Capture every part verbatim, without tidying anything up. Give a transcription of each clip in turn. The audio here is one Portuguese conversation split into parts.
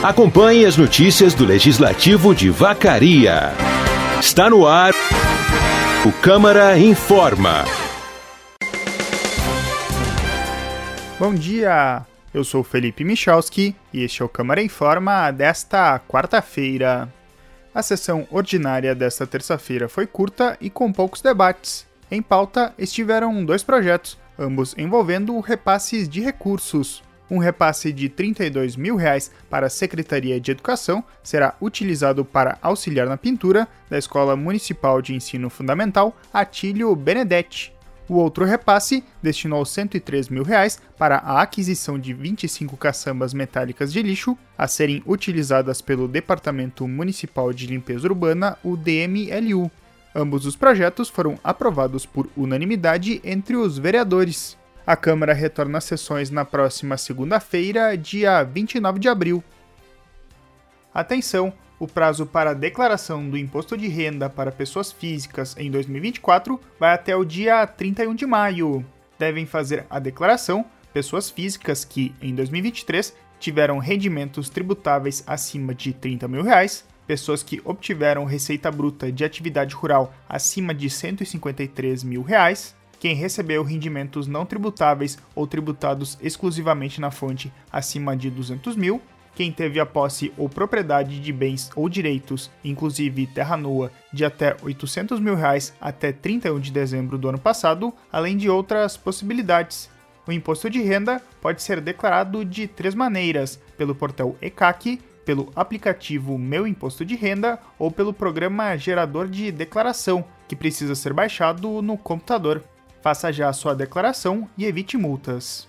Acompanhe as notícias do Legislativo de Vacaria. Está no ar o Câmara Informa. Bom dia, eu sou Felipe Michalski e este é o Câmara Informa desta quarta-feira. A sessão ordinária desta terça-feira foi curta e com poucos debates. Em pauta estiveram dois projetos, ambos envolvendo repasses de recursos. Um repasse de trinta e dois mil reais para a Secretaria de Educação será utilizado para auxiliar na pintura da Escola Municipal de Ensino Fundamental Atílio Benedetti. O outro repasse destinou cento e três mil reais para a aquisição de vinte e cinco caçambas metálicas de lixo a serem utilizadas pelo Departamento Municipal de Limpeza Urbana, o D M L U. Ambos os projetos foram aprovados por unanimidade entre os vereadores. A Câmara retorna às sessões na próxima segunda-feira, dia vinte e nove de abril. Atenção! O prazo para a declaração do Imposto de Renda para pessoas físicas em dois mil e vinte e quatro vai até o dia trinta e um de maio. Devem fazer a declaração pessoas físicas que, em dois mil e vinte e três, tiveram rendimentos tributáveis acima de trinta mil reais, pessoas que obtiveram receita bruta de atividade rural acima de cento e cinquenta e três mil reais, quem recebeu rendimentos não tributáveis ou tributados exclusivamente na fonte acima de duzentos mil, quem teve a posse ou propriedade de bens ou direitos, inclusive terra nua, de até oitocentos mil reais até trinta e um de dezembro do ano passado, além de outras possibilidades. O imposto de renda pode ser declarado de três maneiras: pelo portal E C A C, pelo aplicativo Meu Imposto de Renda ou pelo programa Gerador de Declaração, que precisa ser baixado no computador. Faça já a sua declaração e evite multas.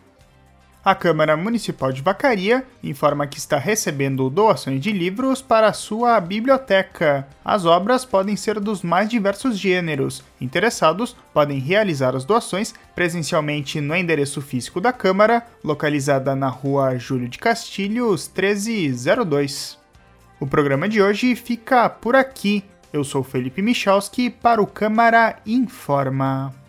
A Câmara Municipal de Vacaria informa que está recebendo doações de livros para a sua biblioteca. As obras podem ser dos mais diversos gêneros. Interessados podem realizar as doações presencialmente no endereço físico da Câmara, localizada na Rua Júlio de Castilhos, treze zero dois. O programa de hoje fica por aqui. Eu sou Felipe Michalski para o Câmara Informa.